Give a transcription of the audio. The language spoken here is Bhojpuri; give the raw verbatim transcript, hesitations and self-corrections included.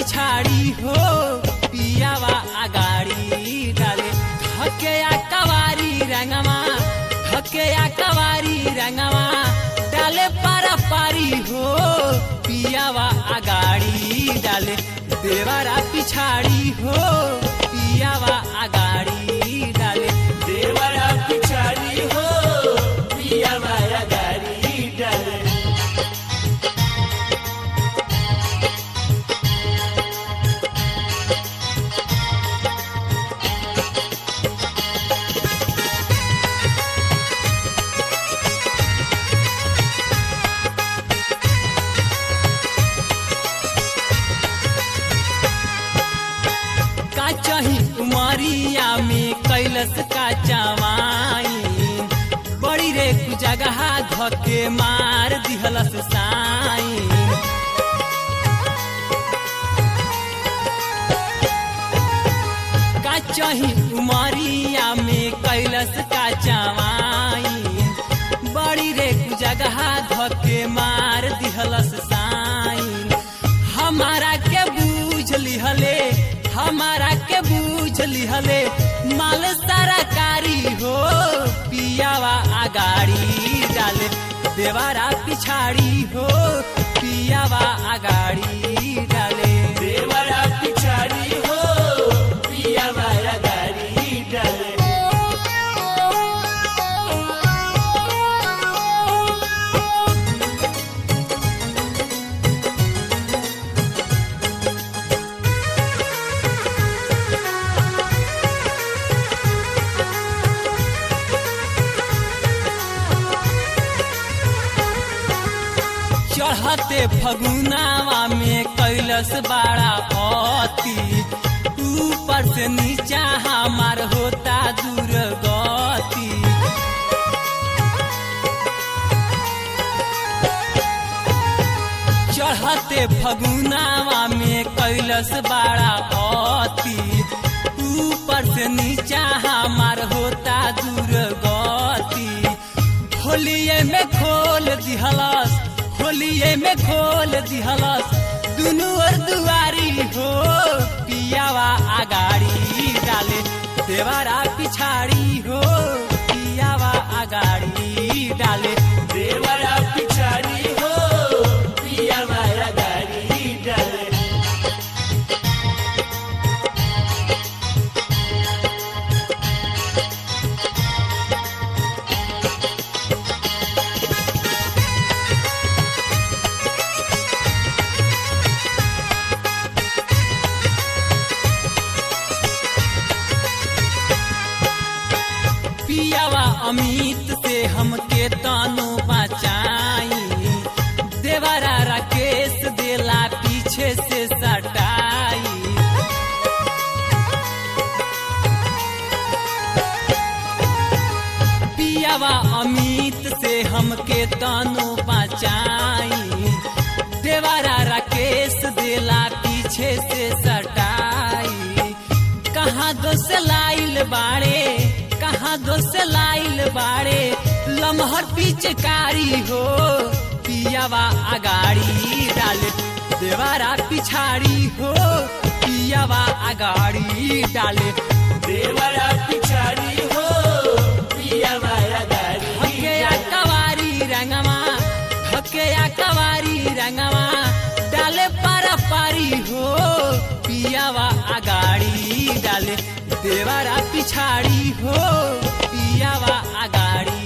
पिछाड़ी हो पियावा आगाड़ी डाले धके या कवारी रंगवा धके या कवारी रंगवा डाले पारा पारी हो पियावा आगाड़ी डाले देवरा पिछाड़ी हो पियावा आगाड़ी डाले देवरा पिछाड़ी हो पियावा आगाड़ी डाले। चाही उमरिया में कैलस का चवाई बड़ी रे जगह धके मार दिहलस साई का चाही उमरिया में कैलस का चवाई बड़ी रे जगह धके मार दिहलस साई हमारा के बूझ लिहले हमारा के बूझ लिहले माल सरकारी हो पियावा आगाड़ी डाले देवरा पिछाड़ी हो पियावा आगाड़ी डाले देवरा पिछाड़ी हो पियावा आगाड़ी डाले। चढ़ते फगुनावा में कैलस बड़ा अति ऊपर से नीचा हमार होता दुर्गति चढ़ते फगुनावा में कैलस बड़ा अति ऊपर से नीचा हमार होता दुर्गति होलिये में खोल दिहलस होलिये में खोल दिहलस दुनू और दुआरी हो पियावा आगाड़ी डाले देवरा पिछाड़ी हो पियावा आगाड़ी डाले देवरा पिछाड़ी हो पियावा आगाड़ी डाले। पियावा अमित से हमके तानो बचाई देवरा राकेश देला पीछे से सटाई पियावा अमित से हमके तानो बचाई देवरा राकेश देला पीछे से सटाई कहाँ दोस्त लाइल बाड़े कहाँ दोस्त लाइल बाड़े लमहर पिचकारी हो पियावा आगाड़ी डाले देवरा पिछाड़ी हो पियावा आगाड़ी डाले देवरा पिछाड़ी हो पियावा आगाड़ी धके या कवारी रंगवा धके या कवारी रंगवा डाले पारा पारी हो पियावा आगाड़ी डाले देवरा पिछाड़ी हो पियावा आगाड़ी